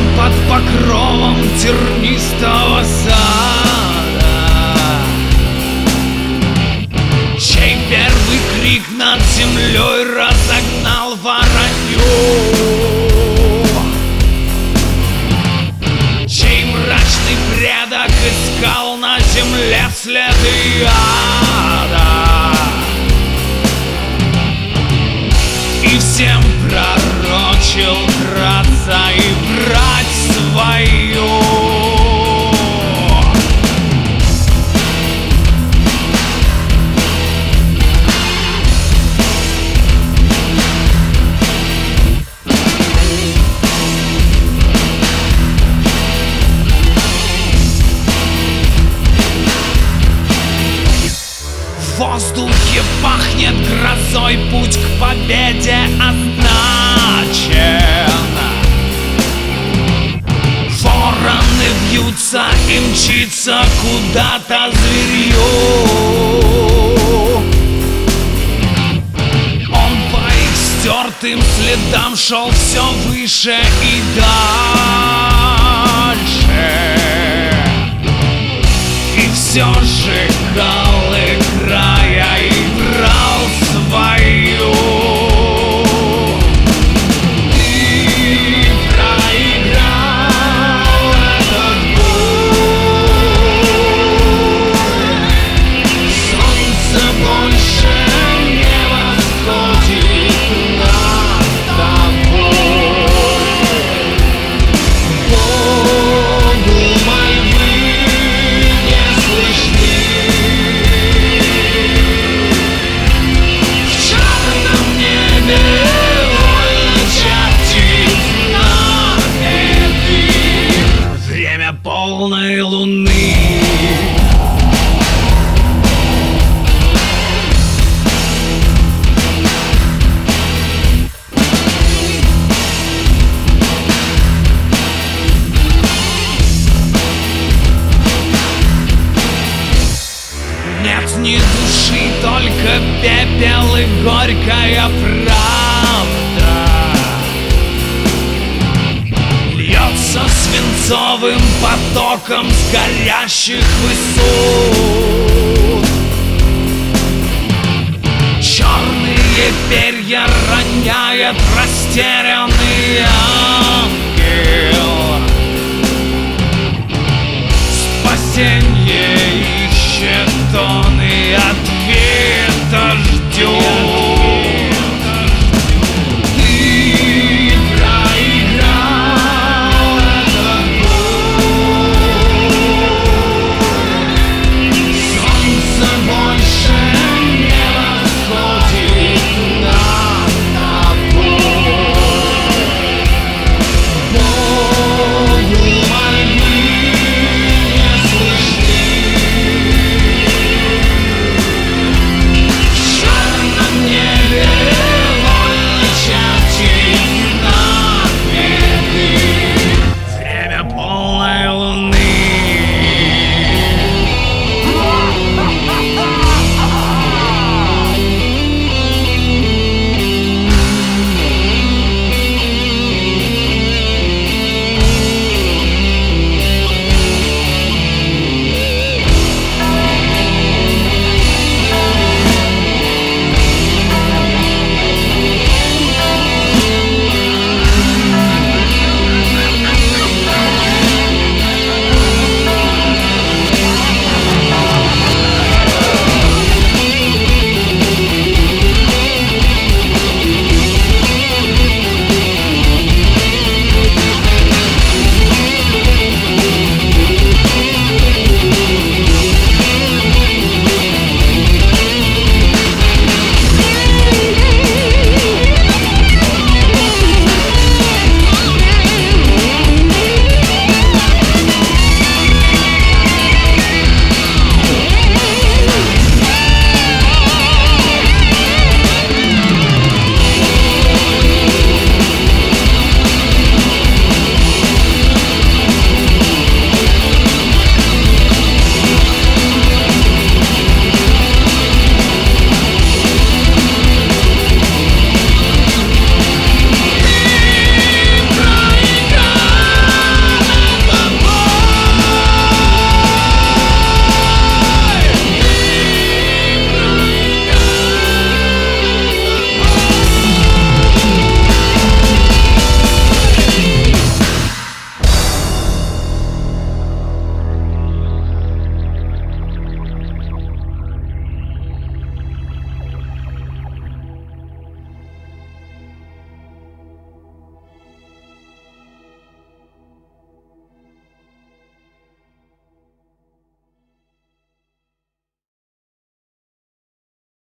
под покровом тернистого сада, чей первый крик над землей разогнал воронью, чей мрачный предок искал на земле следы ада и всем пророчил драться и брать свою. В воздухе пахнет грозой, путь к победе означен. Вороны вьются и мчится куда-то зверью. Он по их стертым следам шел все выше и дальше, и все сжигал, играя, играл свою. Ты проиграл этот бой. Солнце больше не восходит над тобой. Богу мольбы не слышны. В черном небе вольно чертит знамя. Время полной луны. Нет ни души, только пепел и горькая правда льется свинцовым потоком с горящих высот. Черные перья роняет растерянный